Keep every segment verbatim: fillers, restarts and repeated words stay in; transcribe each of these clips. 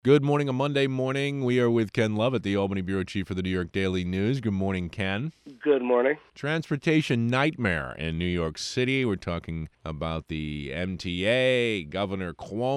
Good morning, a Monday morning. We are with Ken Lovett, the Albany Bureau Chief for the New York Daily News. Good morning, Ken. Good morning. Transportation nightmare in New York City. We're talking about the M T A, Governor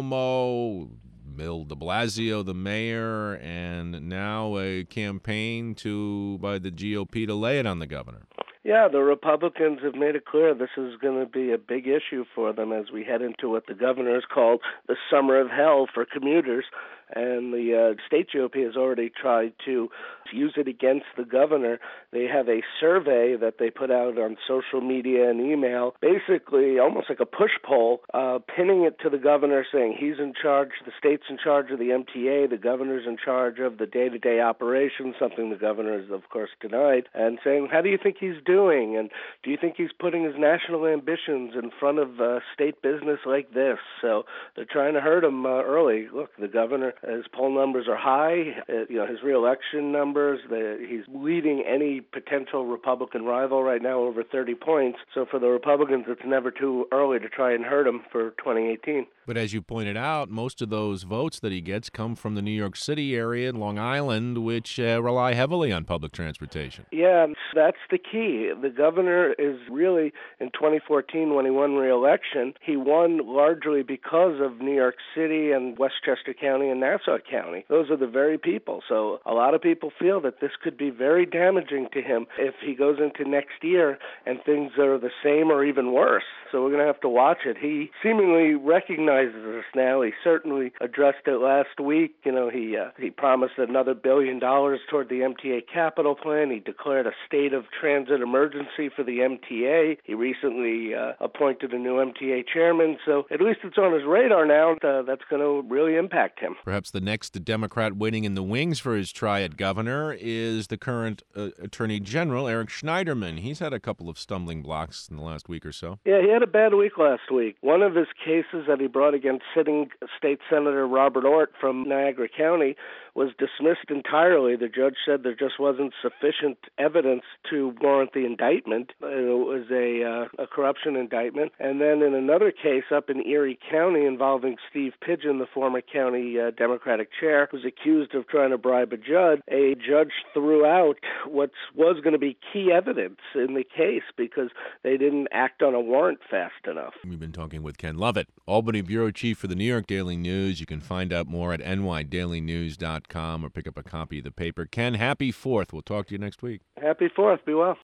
Cuomo, Bill de Blasio, the mayor, and now a campaign to by the G O P to lay it on the governor. Yeah, the Republicans have made it clear this is going to be a big issue for them as we head into what the governor has called the summer of hell for commuters. And the uh, state G O P has already tried to use it against the governor. They have a survey that they put out on social media and email, basically almost like a push poll, uh, pinning it to the governor, saying he's in charge, the state's in charge of the M T A, the governor's in charge of the day-to-day operations, something the governor has, of course, denied, and saying, how do you think he's doing? And do you think he's putting his national ambitions in front of uh, state business like this? So they're trying to hurt him uh, early. Look, the governor, his poll numbers are high. Uh, you know, his reelection numbers, the, he's leading any potential Republican rival right now over thirty points. So for the Republicans, it's never too early to try and hurt him for twenty eighteen. But as you pointed out, most of those votes that he gets come from the New York City area and Long Island, which uh, rely heavily on public transportation. Yeah, that's the key. The governor is really, in twenty fourteen, when he won re-election, he won largely because of New York City and Westchester County and Nassau County. Those are the very people. So a lot of people feel that this could be very damaging to him if he goes into next year and things are the same or even worse. So we're going to have to watch it. He seemingly recognizes this now. He certainly addressed it last week. You know, he uh, he promised another billion dollars toward the M T A capital plan. He declared a state of transit emergency for the M T A. He recently uh, appointed a new M T A chairman. So at least it's on his radar now. Uh, that's going to really impact him. Perhaps the next Democrat waiting in the wings for his try at governor is the current uh, Attorney General, Eric Schneiderman. He's had a couple of stumbling blocks in the last week or so. Yeah, he had a bad week last week. One of his cases that he brought against sitting State Senator Robert Ortt from Niagara County was dismissed entirely. The judge said there just wasn't sufficient evidence to warrant the indictment. It was a, uh, a corruption indictment. And then in another case up in Erie County involving Steve Pigeon, the former county uh, Democratic chair, who's accused of trying to bribe a judge, a judge threw out what was going to be key evidence in the case because they didn't act on a warrant fast enough. We've been talking with Ken Lovett, Albany Bureau Chief for the New York Daily News. You can find out more at N Y daily news dot com or pick up a copy of the paper. Ken, happy fourth. We'll talk to you next week. Happy fourth. Be well.